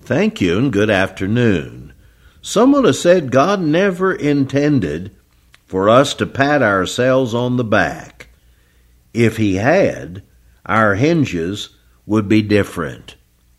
Thank you and good afternoon. Someone has said God never intended for us to pat ourselves on the back. If He had, our hinges would be different.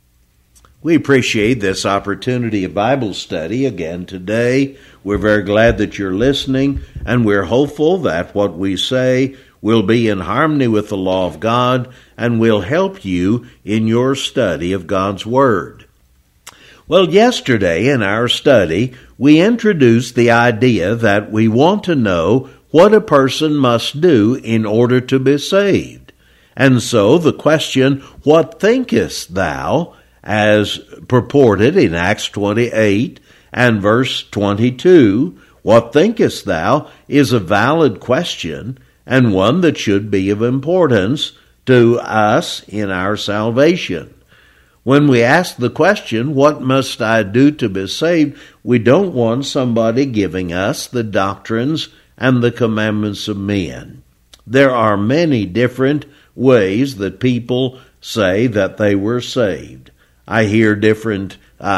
We appreciate this opportunity of Bible study again today. We're very glad that you're listening, and we're hopeful that what we say will be in harmony with the law of God and will help you in your study of God's Word. Well, yesterday in our study, we introduced the idea that we want to know what a person must do in order to be saved. And so the question, "What thinkest thou?" as purported in Acts 28 and verse 22, "What thinkest thou?" is a valid question and one that should be of importance to us in our salvation. When we ask the question, "What must I do to be saved?" we don't want somebody giving us the doctrines and the commandments of men. There are many different ways that people say that they were saved. I hear different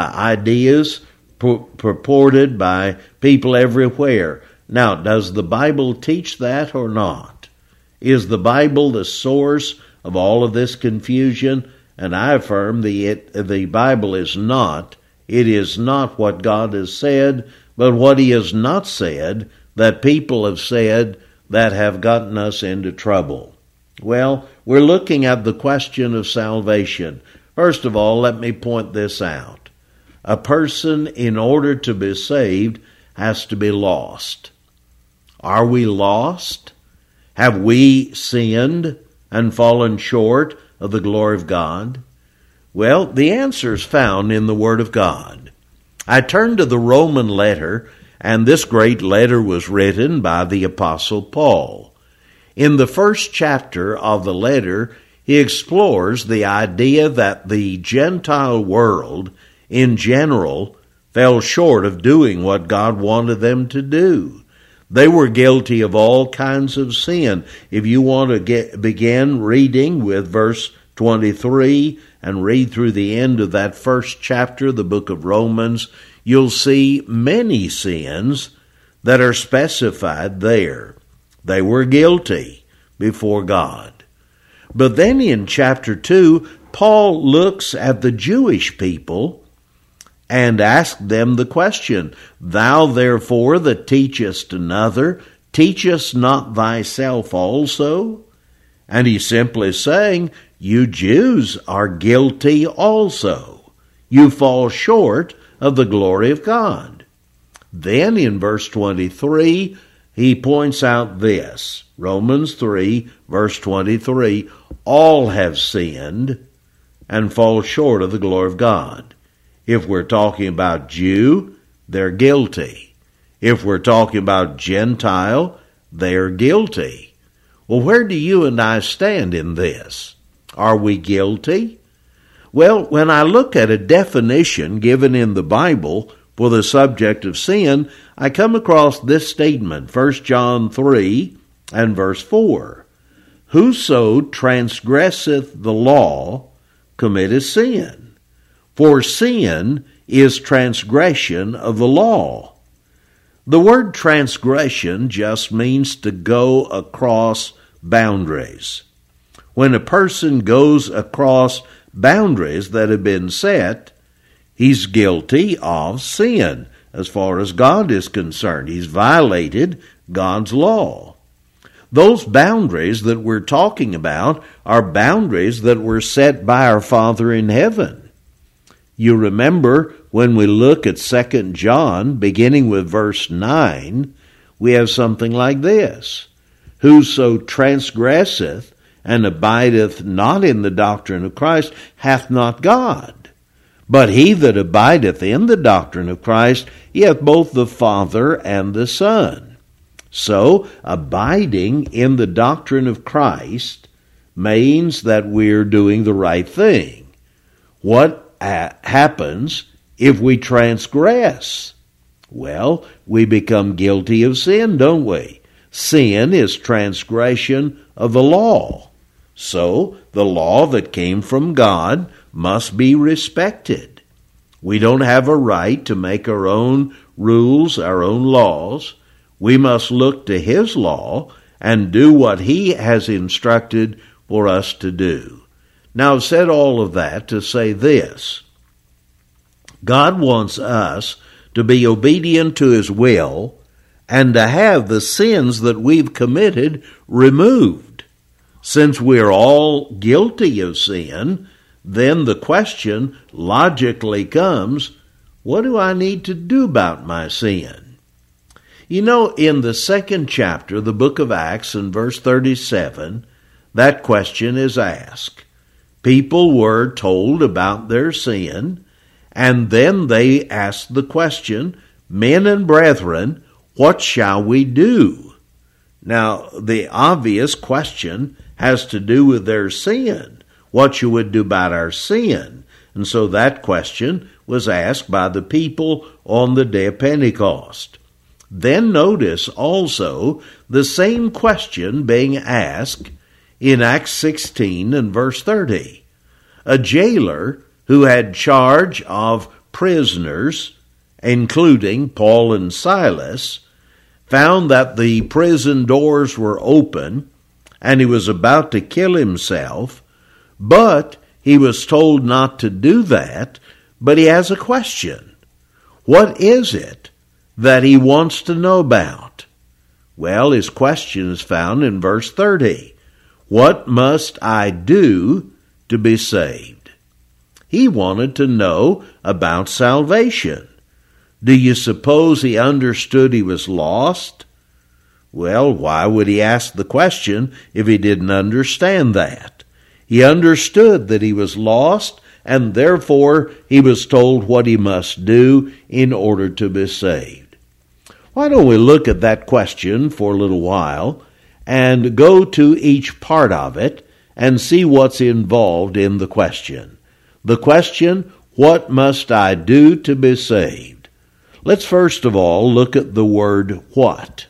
ideas purported by people everywhere. Now, does the Bible teach that or not? Is the Bible the source of all of this confusion? And I affirm the Bible is not. It is not what God has said, but what He has not said that people have said that have gotten us into trouble. Well, we're looking at the question of salvation. First of all, let me point this out. A person, in order to be saved, has to be lost. Are we lost? Have we sinned and fallen short of the glory of God? Well, the answer is found in the Word of God. I turn to the Roman letter, and this great letter was written by the Apostle Paul. In the first chapter of the letter, he explores the idea that the Gentile world in general fell short of doing what God wanted them to do. They were guilty of all kinds of sin. If you want to begin reading with verse 23 and read through the end of that first chapter, the book of Romans, you'll see many sins that are specified there. They were guilty before God. But then in chapter 2, Paul looks at the Jewish people and asks them the question, "Thou therefore that teachest another, teachest not thyself also?" And he's simply saying, you Jews are guilty also. You fall short of the glory of God. Then in verse 23, he points out this, Romans 3, verse 23, "All have sinned and fall short of the glory of God." If we're talking about Jew, they're guilty. If we're talking about Gentile, they're guilty. Well, where do you and I stand in this? Are we guilty? Well, when I look at a definition given in the Bible for the subject of sin, I come across this statement, 1 John 3 and verse 4. "Whoso transgresseth the law committeth sin. For sin is transgression of the law." The word transgression just means to go across boundaries. When a person goes across boundaries that have been set, he's guilty of sin. As far as God is concerned, he's violated God's law. Those boundaries that we're talking about are boundaries that were set by our Father in heaven. You remember when we look at 2 John, beginning with verse 9, we have something like this. "Whoso transgresseth and abideth not in the doctrine of Christ hath not God. But he that abideth in the doctrine of Christ, he hath both the Father and the Son." So, abiding in the doctrine of Christ means that we're doing the right thing. What happens if we transgress? Well, we become guilty of sin, don't we? Sin is transgression of the law. So, the law that came from God must be respected. We don't have a right to make our own rules, our own laws. We must look to His law and do what He has instructed for us to do. Now, I've said all of that to say this. God wants us to be obedient to His will and to have the sins that we've committed removed. Since we're all guilty of sin, then the question logically comes, what do I need to do about my sin? You know, in the 2nd chapter, the book of Acts, in verse 37, that question is asked. People were told about their sin, and then they asked the question, men and brethren, what shall we do? Now, the obvious question has to do with their sin. What you would do about our sin. And so that question was asked by the people on the day of Pentecost. Then notice also the same question being asked in Acts 16 and verse 30. A jailer who had charge of prisoners, including Paul and Silas, found that the prison doors were open and he was about to kill himself, but he was told not to do that, but he has a question. What is it that he wants to know about? Well, his question is found in verse 30. What must I do to be saved? He wanted to know about salvation. Do you suppose he understood he was lost? Well, why would he ask the question if he didn't understand that? He understood that he was lost, and therefore he was told what he must do in order to be saved. Why don't we look at that question for a little while and go to each part of it and see what's involved in the question. The question, what must I do to be saved? Let's first of all look at the word what.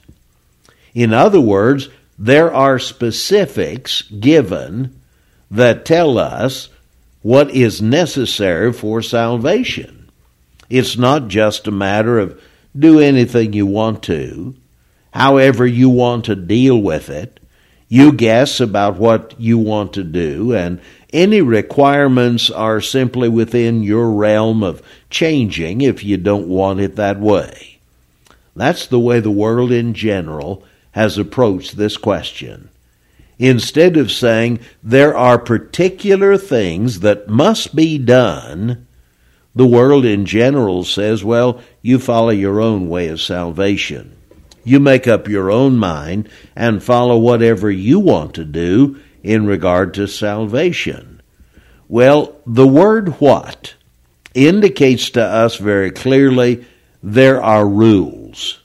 In other words, there are specifics given that tell us what is necessary for salvation. It's not just a matter of do anything you want to, however you want to deal with it. You guess about what you want to do, and any requirements are simply within your realm of changing if you don't want it that way. That's the way the world in general has approached this question. Instead of saying there are particular things that must be done, the world in general says, well, you follow your own way of salvation. You make up your own mind and follow whatever you want to do in regard to salvation. Well, the word what indicates to us very clearly there are rules,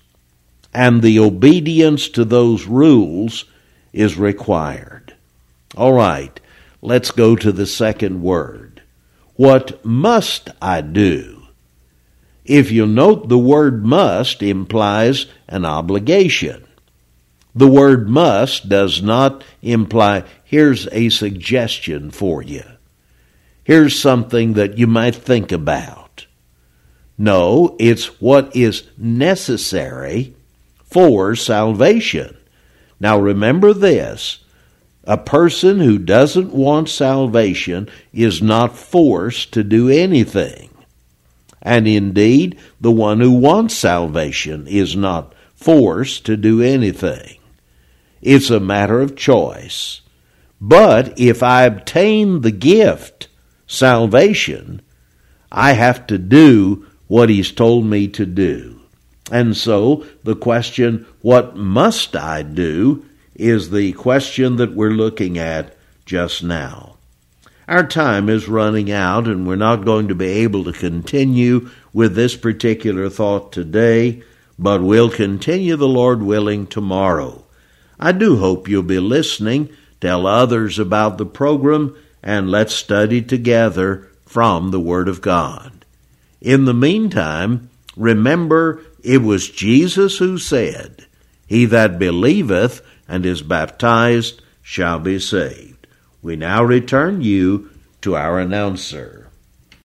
and the obedience to those rules is required. All right, let's go to the second word. What must I do? If you note, the word must implies an obligation. The word must does not imply, here's a suggestion for you. Here's something that you might think about. No, it's what is necessary for salvation. Now remember this, a person who doesn't want salvation is not forced to do anything. And indeed, the one who wants salvation is not forced to do anything. It's a matter of choice. But if I obtain the gift, salvation, I have to do what He's told me to do. And so the question, what must I do, is the question that we're looking at just now. Our time is running out, and we're not going to be able to continue with this particular thought today, but we'll continue, the Lord willing, tomorrow. I do hope you'll be listening. Tell others about the program, and let's study together from the Word of God. In the meantime, remember, it was Jesus who said, "He that believeth and is baptized shall be saved." We now return you to our announcer.